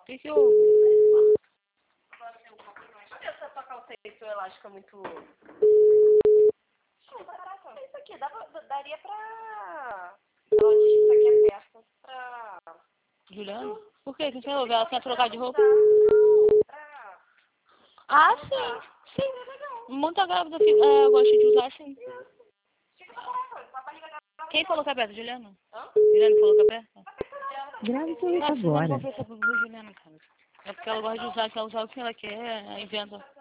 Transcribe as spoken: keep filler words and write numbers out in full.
que que houve? Essa tua calça aí, seu elástico é muito... Isso aqui, dá, daria pra... Ela diz que isso aqui é peça pra... Juliana? Por quê? O que que houve? Ela quer trocar de roupa? Não, pra... Ah, sim. Sim. Muita grávida fica, é, eu gosto de usar sim. Quem falou que é peça? Juliana? Hã? Juliana falou que é peça? Grave Não, você não agora. confessa pra Juliana, cara. É porque ela gosta de usar, que ela usa o que ela quer, inventa.